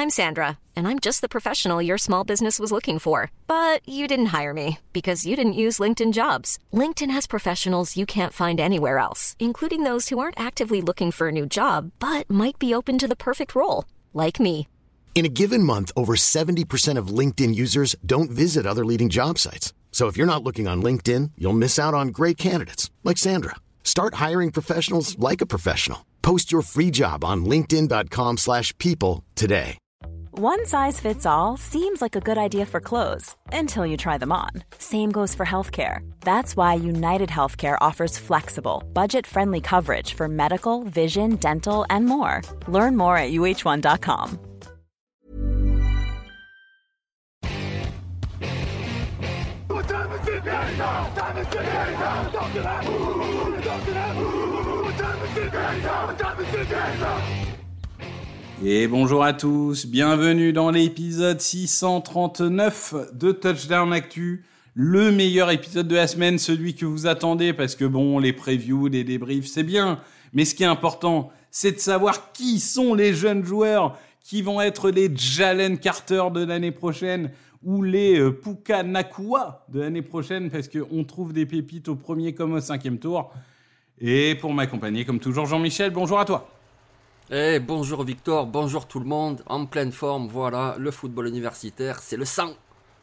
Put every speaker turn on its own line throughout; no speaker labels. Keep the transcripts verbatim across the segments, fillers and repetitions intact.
I'm Sandra, and I'm just the professional your small business was looking for. But you didn't hire me because you didn't use LinkedIn Jobs. LinkedIn has professionals you can't find anywhere else, including those who aren't actively looking for a new job, but might be open to the perfect role, like me.
In a given month, over seventy percent of LinkedIn users don't visit other leading job sites. So if you're not looking on LinkedIn, you'll miss out on great candidates like Sandra. Start hiring professionals like a professional. Post your free job on linkedin.com slash people today.
One size fits all seems like a good idea for clothes until you try them on. Same goes for healthcare. That's why United Healthcare offers flexible, budget-friendly coverage for medical, vision, dental, and more. Learn more at U H one dot com.
Et bonjour à tous, bienvenue dans l'épisode six cent trente-neuf de Touchdown Actu, le meilleur épisode de la semaine, celui que vous attendez, parce que bon, les previews, les débriefs, c'est bien, mais ce qui est important, c'est de savoir qui sont les jeunes joueurs qui vont être les Jalen Carter de l'année prochaine, ou les euh, Puka Nacua de l'année prochaine, parce qu'on trouve des pépites au premier comme au cinquième tour. Et pour m'accompagner, comme toujours, Jean-Michel, bonjour à toi.
Eh, bonjour Victor, bonjour tout le monde, en pleine forme, voilà, le football universitaire, c'est le sang.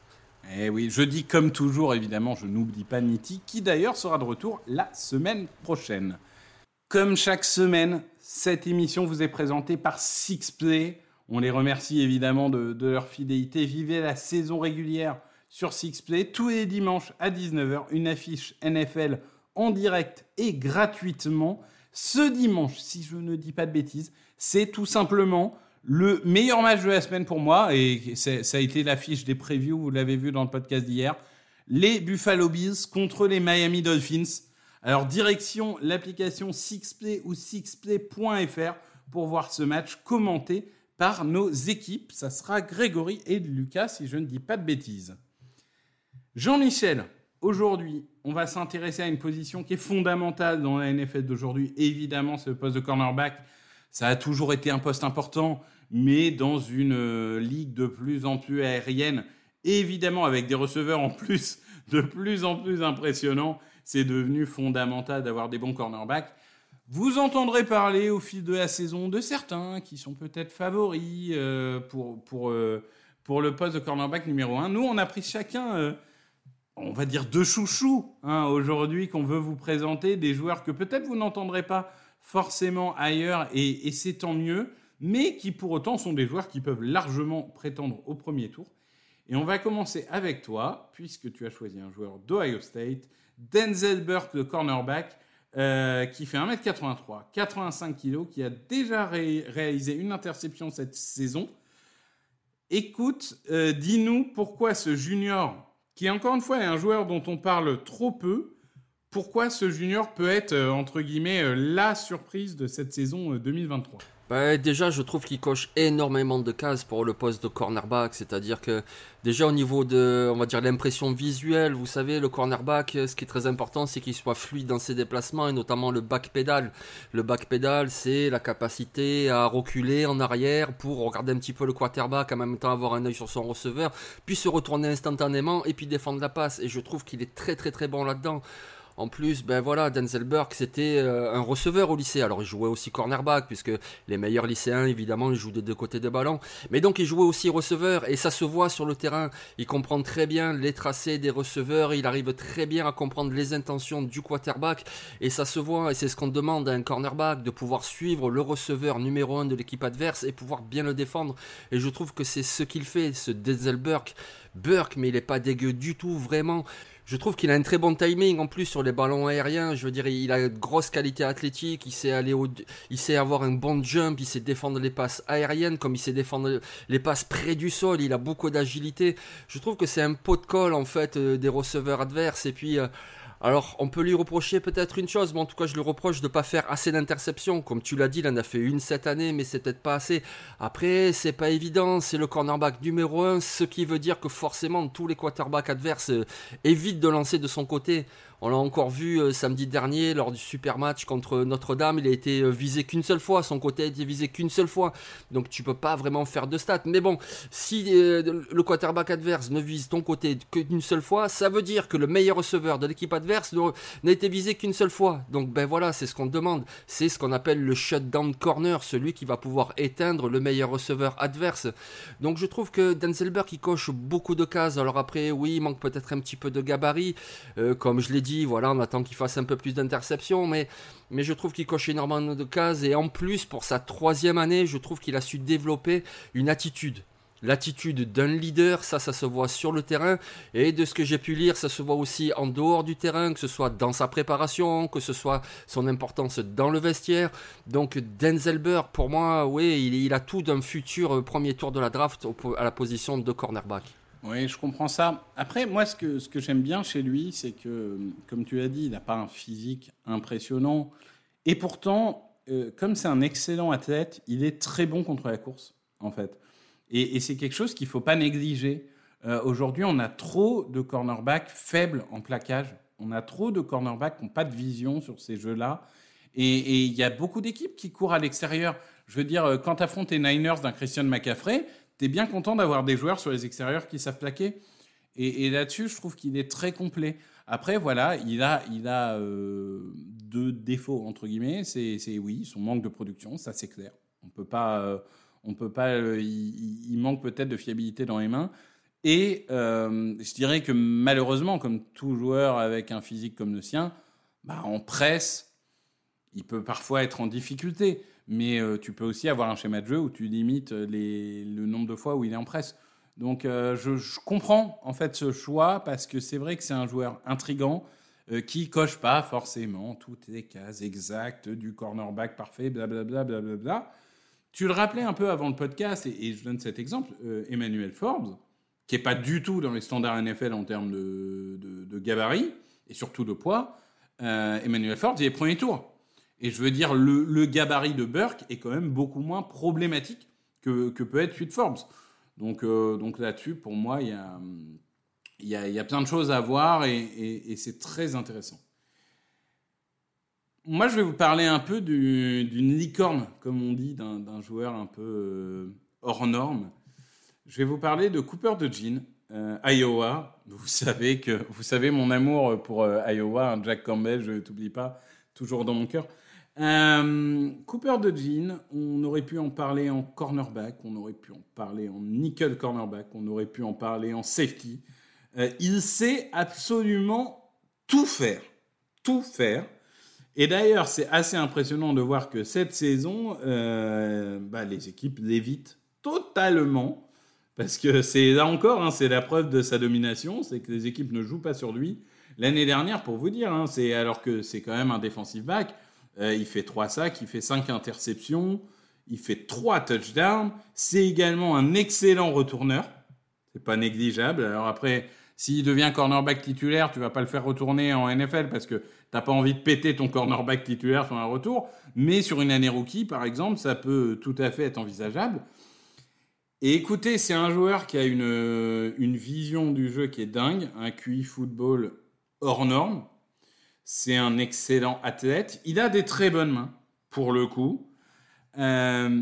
Eh oui, je dis comme toujours, évidemment, je n'oublie pas Nitti, qui d'ailleurs sera de retour la semaine prochaine. Comme chaque semaine, cette émission vous est présentée par Sixplay. On les remercie évidemment de, de leur fidélité. Vivez la saison régulière sur Sixplay. Tous les dimanches à dix-neuf heures, une affiche N F L en direct et gratuitement. Ce dimanche, si je ne dis pas de bêtises, c'est tout simplement le meilleur match de la semaine pour moi. Et c'est, ça a été l'affiche des previews, vous l'avez vu dans le podcast d'hier. Les Buffalo Bills contre les Miami Dolphins. Alors, direction l'application Sixplay ou sixplay point f r pour voir ce match commenté par nos équipes. Ça sera Grégory et Lucas, si je ne dis pas de bêtises. Jean-Michel, aujourd'hui, on va s'intéresser à une position qui est fondamentale dans la N F L d'aujourd'hui. Évidemment, c'est le poste de cornerback. Ça a toujours été un poste important, mais dans une euh, ligue de plus en plus aérienne, évidemment avec des receveurs en plus de plus en plus impressionnants, c'est devenu fondamental d'avoir des bons cornerbacks. Vous entendrez parler au fil de la saison de certains qui sont peut-être favoris euh, pour, pour, euh, pour le poste de cornerback numéro un. Nous, on a pris chacun, euh, on va dire, deux chouchous hein, aujourd'hui qu'on veut vous présenter, des joueurs que peut-être vous n'entendrez pas forcément ailleurs, et, et c'est tant mieux, mais qui pour autant sont des joueurs qui peuvent largement prétendre au premier tour. Et on va commencer avec toi, puisque tu as choisi un joueur d'Ohio State, Denzel Burke, le cornerback, Euh, qui fait un mètre quatre-vingt-trois, quatre-vingt-cinq kilos, qui a déjà ré- réalisé une interception cette saison. Écoute, euh, dis-nous pourquoi ce junior, qui encore une fois est un joueur dont on parle trop peu, pourquoi ce junior peut être, euh, entre guillemets, euh, la surprise de cette saison euh, deux mille vingt-trois.
Bah, déjà, je trouve qu'il coche énormément de cases pour le poste de cornerback, c'est-à-dire que déjà au niveau de, on va dire, l'impression visuelle, vous savez, le cornerback, ce qui est très important, c'est qu'il soit fluide dans ses déplacements, et notamment le back pedal. Le back pedal, c'est la capacité à reculer en arrière pour regarder un petit peu le quarterback, en même temps avoir un œil sur son receveur, puis se retourner instantanément et puis défendre la passe. Et je trouve qu'il est très très très bon là-dedans. En plus, ben voilà, Denzel Burke, c'était euh, un receveur au lycée. Alors, il jouait aussi cornerback, puisque les meilleurs lycéens, évidemment, ils jouent des deux côtés des ballons. Mais donc, il jouait aussi receveur, et ça se voit sur le terrain. Il comprend très bien les tracés des receveurs, il arrive très bien à comprendre les intentions du quarterback, et ça se voit, et c'est ce qu'on demande à un cornerback, de pouvoir suivre le receveur numéro un de l'équipe adverse, et pouvoir bien le défendre. Et je trouve que c'est ce qu'il fait, ce Denzel Burke. Burke, mais il est pas dégueu du tout, vraiment. Je trouve qu'il a un très bon timing en plus sur les ballons aériens. Je veux dire, il a une grosse qualité athlétique. Il sait aller au, il sait avoir un bon jump. Il sait défendre les passes aériennes comme il sait défendre les passes près du sol. Il a beaucoup d'agilité. Je trouve que c'est un pot de colle en fait euh, des receveurs adverses. Et puis euh, Alors, on peut lui reprocher peut-être une chose, mais en tout cas, je lui reproche de ne pas faire assez d'interceptions. Comme tu l'as dit, il en a fait une cette année, mais c'est peut-être pas assez. Après, c'est pas évident, c'est le cornerback numéro un, ce qui veut dire que forcément, tous les quarterbacks adverses euh, évitent de lancer de son côté. On l'a encore vu euh, samedi dernier lors du super match contre Notre-Dame, il a été euh, visé qu'une seule fois, son côté a été visé qu'une seule fois, donc tu peux pas vraiment faire de stats. Mais bon, si euh, le quarterback adverse ne vise ton côté qu'une seule fois, ça veut dire que le meilleur receveur de l'équipe adverse n'a été visé qu'une seule fois. Donc ben voilà, c'est ce qu'on demande, c'est ce qu'on appelle le shutdown corner, celui qui va pouvoir éteindre le meilleur receveur adverse. Donc je trouve que Denzel Burke il coche beaucoup de cases. Alors après, oui, il manque peut-être un petit peu de gabarit, euh, comme je l'ai dit. Voilà, on attend qu'il fasse un peu plus d'interceptions, mais, mais je trouve qu'il coche énormément de cases, et en plus, pour sa troisième année, je trouve qu'il a su développer une attitude. L'attitude d'un leader, ça, ça se voit sur le terrain, et de ce que j'ai pu lire, ça se voit aussi en dehors du terrain, que ce soit dans sa préparation, que ce soit son importance dans le vestiaire. Donc Denzel Burke, pour moi, oui, il, il a tout d'un futur premier tour de la draft à la position de cornerback.
Oui, je comprends ça. Après, moi, ce que, ce que j'aime bien chez lui, c'est que, comme tu l'as dit, il n'a pas un physique impressionnant. Et pourtant, euh, comme c'est un excellent athlète, il est très bon contre la course, en fait. Et, et c'est quelque chose qu'il ne faut pas négliger. Euh, aujourd'hui, on a trop de cornerbacks faibles en plaquage. On a trop de cornerbacks qui n'ont pas de vision sur ces jeux-là. Et il y a beaucoup d'équipes qui courent à l'extérieur. Je veux dire, quand tu affrontes les Niners d'un Christian McCaffrey, t'es bien content d'avoir des joueurs sur les extérieurs qui savent plaquer. Et, et là-dessus, je trouve qu'il est très complet. Après, voilà, il a, il a euh, deux défauts, entre guillemets. C'est, c'est, oui, son manque de production, ça c'est clair. On peut pas, euh, on peut pas, euh, il, il manque peut-être de fiabilité dans les mains. Et euh, je dirais que malheureusement, comme tout joueur avec un physique comme le sien, bah, en presse, il peut parfois être en difficulté. Mais euh, tu peux aussi avoir un schéma de jeu où tu limites les, le nombre de fois où il est en presse. Donc euh, je, je comprends en fait ce choix, parce que c'est vrai que c'est un joueur intriguant euh, qui coche pas forcément toutes les cases exactes du cornerback parfait, blablabla. Bla, bla, bla. Tu le rappelais un peu avant le podcast, et, et je donne cet exemple, euh, Emmanuel Forbes, qui n'est pas du tout dans les standards N F L en termes de, de, de gabarit, et surtout de poids. Euh, Emmanuel Forbes, il est premier tour. Et je veux dire, le, le gabarit de Burke est quand même beaucoup moins problématique que, que peut être celui de Forbes. Donc, euh, donc là-dessus, pour moi, il y a, y, a, y a plein de choses à voir, et, et, et c'est très intéressant. Moi, je vais vous parler un peu du, d'une licorne, comme on dit, d'un, d'un joueur un peu euh, hors norme. Je vais vous parler de Cooper DeJean, euh, Iowa. Vous savez, que, vous savez mon amour pour euh, Iowa, hein, Jack Campbell, je ne t'oublie pas, toujours dans mon cœur. Euh, Cooper DeJean, on aurait pu en parler en cornerback, on aurait pu en parler en nickel cornerback, on aurait pu en parler en safety. Euh, il sait absolument tout faire, tout faire. Et d'ailleurs, c'est assez impressionnant de voir que cette saison, euh, bah, les équipes l'évitent totalement, parce que c'est là encore, hein, c'est la preuve de sa domination, c'est que les équipes ne jouent pas sur lui. L'année dernière, pour vous dire, hein, c'est, alors que c'est quand même un defensive back, euh, il fait trois sacs, il fait cinq interceptions, il fait trois touchdowns. C'est également un excellent retourneur. C'est pas négligeable. Alors après, s'il devient cornerback titulaire, tu vas pas le faire retourner en N F L parce que t'as pas envie de péter ton cornerback titulaire sur un retour. Mais sur une année rookie, par exemple, ça peut tout à fait être envisageable. Et écoutez, c'est un joueur qui a une, une vision du jeu qui est dingue, un Q I football hors norme. C'est un excellent athlète. Il a des très bonnes mains, pour le coup. Euh,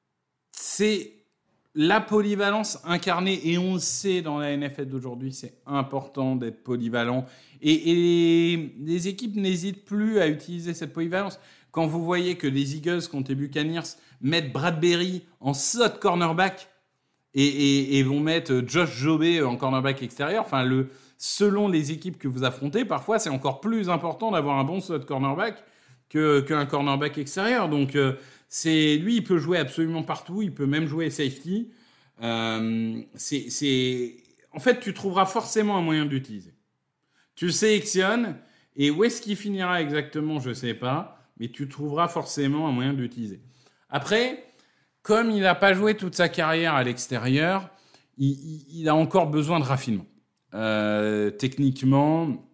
c'est la polyvalence incarnée, et on le sait dans la N F L d'aujourd'hui, c'est important d'être polyvalent. Et, et les, les équipes n'hésitent plus à utiliser cette polyvalence. Quand vous voyez que les Eagles contre les Buccaneers mettent Bradbury en slot cornerback et, et, et vont mettre Josh Jobé en cornerback extérieur, enfin le... selon les équipes que vous affrontez, parfois, c'est encore plus important d'avoir un bon slot cornerback que, qu'un cornerback extérieur. Donc, euh, c'est, lui, il peut jouer absolument partout. Il peut même jouer safety. Euh, c'est, c'est... En fait, tu trouveras forcément un moyen d'utiliser. Tu le sélectionnes, et où est-ce qu'il finira exactement, je ne sais pas, mais tu trouveras forcément un moyen d'utiliser. Après, comme il n'a pas joué toute sa carrière à l'extérieur, il, il, il a encore besoin de raffinement. Euh, techniquement,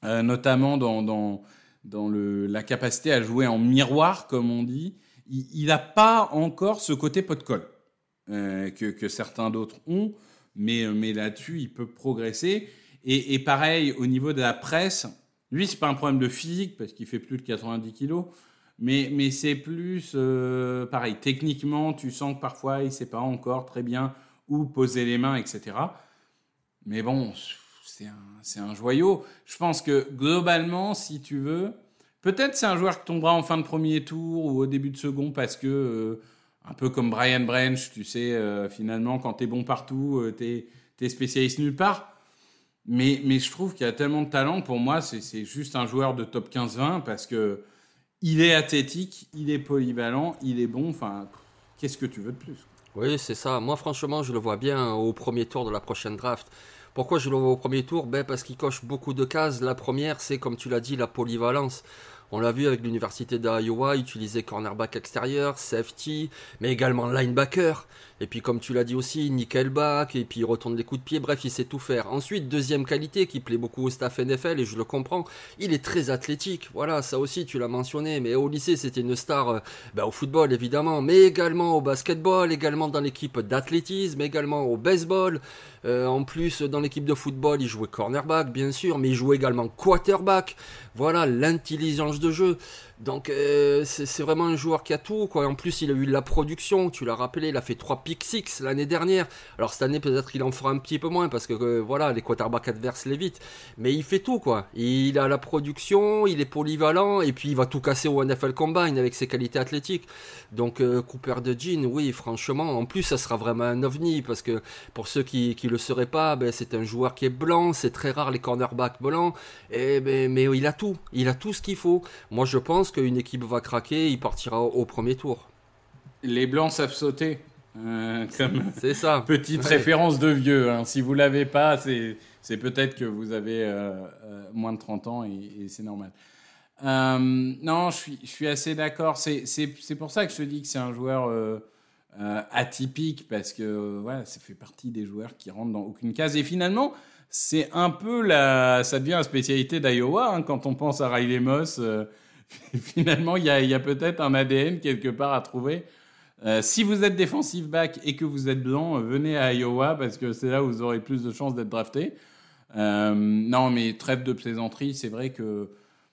euh, notamment dans, dans, dans le, la capacité à jouer en miroir, comme on dit. Il n'a pas encore ce côté pot de colle euh, que, que certains d'autres ont, mais, mais là-dessus, il peut progresser. Et, et pareil, au niveau de la presse, lui, c'est pas un problème de physique, parce qu'il fait plus de quatre-vingt-dix kilos, mais, mais c'est plus, euh, pareil, techniquement, tu sens que parfois, il sait pas encore très bien où poser les mains, et cetera. Mais bon, c'est un, c'est un joyau. Je pense que, globalement, si tu veux... Peut-être c'est un joueur qui tombera en fin de premier tour ou au début de second parce que, euh, un peu comme Brian Branch, tu sais, euh, finalement, quand t'es bon partout, euh, t'es, t'es spécialiste nulle part. Mais, mais je trouve qu'il y a tellement de talent. Pour moi, c'est, c'est juste un joueur de top quinze vingt parce que il est athlétique, il est polyvalent, il est bon. Enfin, qu'est-ce que tu veux de plus ?
Oui, c'est ça. Moi, franchement, je le vois bien au premier tour de la prochaine draft. Pourquoi je le vois au premier tour ? Ben, parce qu'il coche beaucoup de cases. La première, c'est, comme tu l'as dit, la polyvalence. On l'a vu avec l'université d'Iowa, utiliser cornerback extérieur, safety, mais également linebacker. Et puis comme tu l'as dit aussi, nickelback, et puis il retourne les coups de pied, bref, il sait tout faire. Ensuite, deuxième qualité qui plaît beaucoup au staff N F L, et je le comprends, il est très athlétique. Voilà, ça aussi tu l'as mentionné, mais au lycée c'était une star euh, bah, au football évidemment, mais également au basketball, également dans l'équipe d'athlétisme, également au baseball. Euh, en plus, dans l'équipe de football, il jouait cornerback, bien sûr, mais il jouait également quarterback. Voilà, l'intelligence de jeu. Donc, euh, c'est, c'est vraiment un joueur qui a tout, quoi. En plus, il a eu de la production, tu l'as rappelé, il a fait trois pick six l'année dernière. Alors, cette année, peut-être il en fera un petit peu moins, parce que, euh, voilà, les quarterbacks adverses l'évitent. Mais il fait tout, quoi. Il a la production, il est polyvalent, et puis il va tout casser au N F L Combine avec ses qualités athlétiques. Donc, euh, Cooper DeJean, oui, franchement, en plus, ça sera vraiment un ovni, parce que, pour ceux qui qui le seraient pas, ben, c'est un joueur qui est blanc, c'est très rare les cornerbacks blancs, et, ben, mais il a tout, il a tout ce qu'il faut. Moi, je pense qu'une équipe va craquer, il partira au, au premier tour.
Les blancs savent sauter. Euh, comme
c'est ça.
Petite
ouais.
référence de vieux. Hein. Si vous l'avez pas, c'est, c'est peut-être que vous avez euh, euh, moins de trente ans et, et c'est normal. Euh, non, je suis, je suis assez d'accord. C'est, c'est, c'est pour ça que je te dis que c'est un joueur euh, euh, atypique parce que euh, voilà, ça fait partie des joueurs qui rentrent dans aucune case. Et finalement, c'est un peu la, ça devient la spécialité d'Iowa hein, quand on pense à Riley Moss. Euh, finalement, il y a, y a peut-être un A D N quelque part à trouver. Euh, si vous êtes defensive back et que vous êtes blanc, euh, venez à Iowa parce que c'est là où vous aurez plus de chances d'être drafté. Euh, non, mais trêve de plaisanterie, c'est vrai que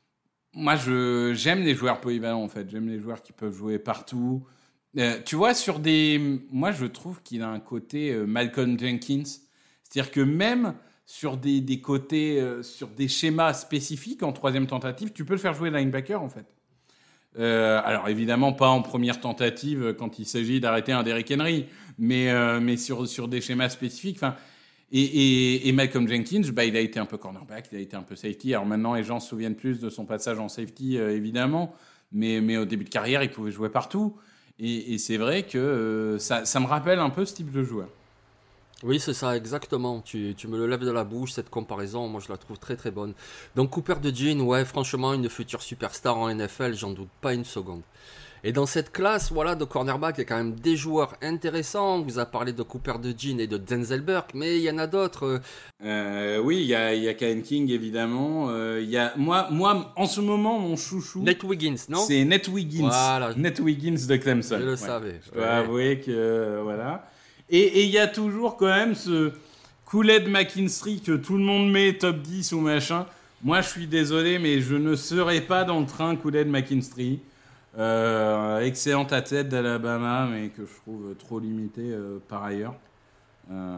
moi, je, j'aime les joueurs polyvalents en fait. J'aime les joueurs qui peuvent jouer partout. Euh, tu vois, sur des, moi, je trouve qu'il a un côté euh, Malcolm Jenkins, c'est-à-dire que même sur des, des côtés, euh, sur des schémas spécifiques en troisième tentative, tu peux le faire jouer linebacker en fait. Euh, alors évidemment pas en première tentative quand il s'agit d'arrêter un Derrick Henry, mais euh, mais sur sur des schémas spécifiques. Enfin et, et et Malcolm Jenkins, bah il a été un peu cornerback, il a été un peu safety. Alors maintenant les gens se souviennent plus de son passage en safety euh, évidemment, mais mais au début de carrière il pouvait jouer partout. Et, et c'est vrai que euh, ça ça me rappelle un peu ce type de joueur.
Oui, c'est ça, exactement. Tu, tu me le lèves de la bouche, cette comparaison. Moi, je la trouve très, très bonne. Donc, Cooper DeJean, ouais, franchement, une future superstar en N F L, j'en doute pas une seconde. Et dans cette classe, voilà, de cornerback, il y a quand même des joueurs intéressants. On vous a parlé de Cooper DeJean et de Denzel Burke, mais il y en a d'autres.
Euh, oui, il y a, il y a Kane King, évidemment. Euh, il y a, moi, moi, en ce moment, mon chouchou...
Nate Wiggins, non ?
C'est Nate Wiggins.
Voilà.
Nate Wiggins de Clemson.
Je le
ouais.
savais.
Je dois ouais. avouer que, euh, voilà... Et il y a toujours quand même ce Kool-Aid McKinstry que tout le monde met top dix ou machin. Moi, je suis désolé, mais je ne serai pas dans le train Kool-Aid McKinstry. Euh, excellent athlète d'Alabama, mais que je trouve trop limité euh, par ailleurs. Euh,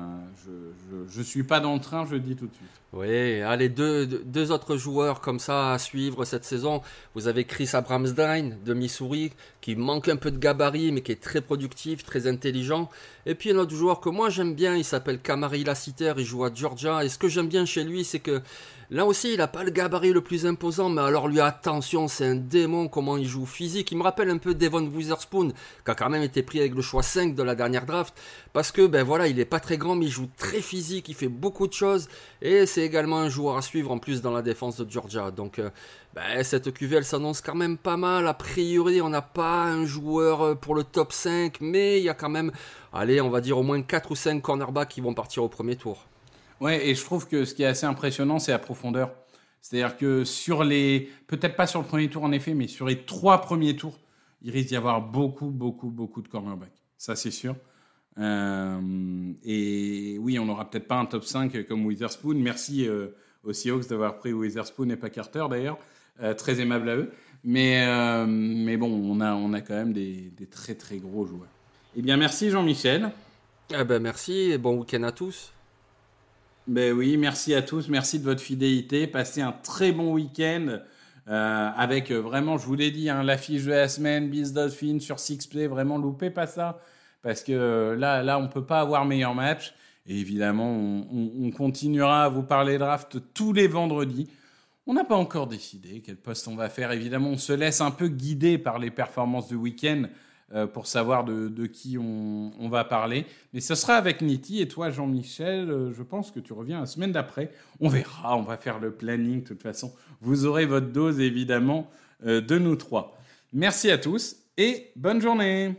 je ne suis pas dans le train, je le dis tout de suite.
Oui, allez, deux, deux autres joueurs comme ça à suivre cette saison. Vous avez Chris Abramsdine de Missouri, qui manque un peu de gabarit, mais qui est très productif, très intelligent. Et puis un autre joueur que moi j'aime bien, il s'appelle Kamari Lassiter, il joue à Georgia. Et ce que j'aime bien chez lui, c'est que là aussi, il n'a pas le gabarit le plus imposant, mais alors lui, attention, c'est un démon, comment il joue physique. Il me rappelle un peu Devon Witherspoon, qui a quand même été pris avec le choix cinq de la dernière draft, parce que, ben voilà, il n'est pas très grand, mais il joue très physique, il fait beaucoup de choses, et c'est également un joueur à suivre, en plus, dans la défense de Georgia. Donc, euh, ben, cette Q V, elle s'annonce quand même pas mal. A priori, on n'a pas un joueur pour le top cinq, mais il y a quand même, allez, on va dire au moins quatre ou cinq cornerbacks qui vont partir au premier tour.
Ouais, et je trouve que ce qui est assez impressionnant, c'est la profondeur. C'est-à-dire que sur les... Peut-être pas sur le premier tour, en effet, mais sur les trois premiers tours, il risque d'y avoir beaucoup, beaucoup, beaucoup de cornerbacks. Ça, c'est sûr. Euh, et oui, on n'aura peut-être pas un top cinq comme Witherspoon. Merci euh, aux Seahawks d'avoir pris Witherspoon et pas Carter, d'ailleurs. Euh, très aimable à eux. Mais, euh, mais bon, on a, on a quand même des, des très, très gros joueurs. Eh bien, merci Jean-Michel.
Eh ben, merci et bon week-end à tous.
Ben oui, merci à tous. Merci de votre fidélité. Passez un très bon week-end. Euh, avec euh, vraiment, je vous l'ai dit, hein, l'affiche de la semaine, Bills Dolphins sur six play, vraiment loupez pas ça, parce que euh, là, là, on peut pas avoir meilleur match. Et évidemment, on, on, on continuera à vous parler draft tous les vendredis. On n'a pas encore décidé quel poste on va faire. Évidemment, on se laisse un peu guider par les performances du week-end euh, pour savoir de, de qui on, on va parler. Mais ce sera avec Niti. Et toi, Jean-Michel, euh, je pense que tu reviens la semaine d'après. On verra, on va faire le planning. De toute façon, vous aurez votre dose, évidemment, euh, de nous trois. Merci à tous et bonne journée.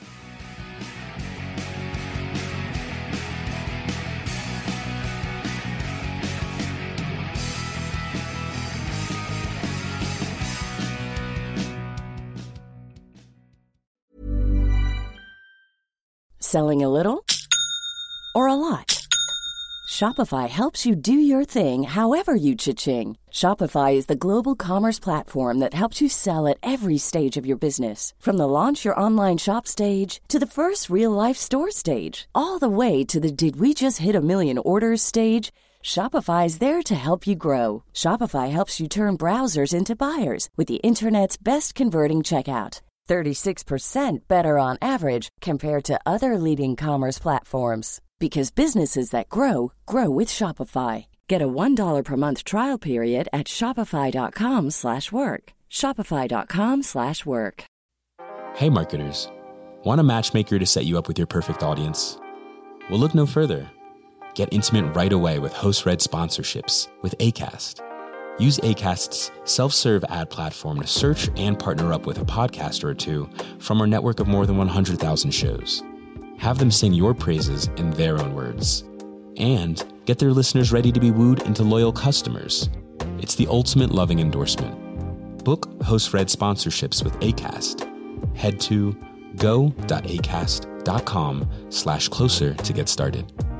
Selling a little or a lot? Shopify helps you do your thing however you cha-ching. Shopify is the global commerce platform that helps you sell at every stage of your business. From the launch your online shop stage to the first real-life store stage, all the way to the did we just hit a million orders stage. Shopify is there to help you grow. Shopify helps you turn browsers into buyers with the internet's best converting checkout. thirty-six percent better on average compared to other leading commerce platforms. Because businesses that grow, grow with Shopify. Get a one dollar per month trial period at shopify.com slash work. Shopify.com slash work.
Hey marketers, want a matchmaker to set you up with your perfect audience? Well, look no further. Get intimate right away with host-read sponsorships with Acast. Use Acast's self-serve ad platform to search and partner up with a podcaster or two from our network of more than one hundred thousand shows. Have them sing your praises in their own words. And get their listeners ready to be wooed into loyal customers. It's the ultimate loving endorsement. Book host-read sponsorships with Acast. Head to go.acast.com slash closer to get started.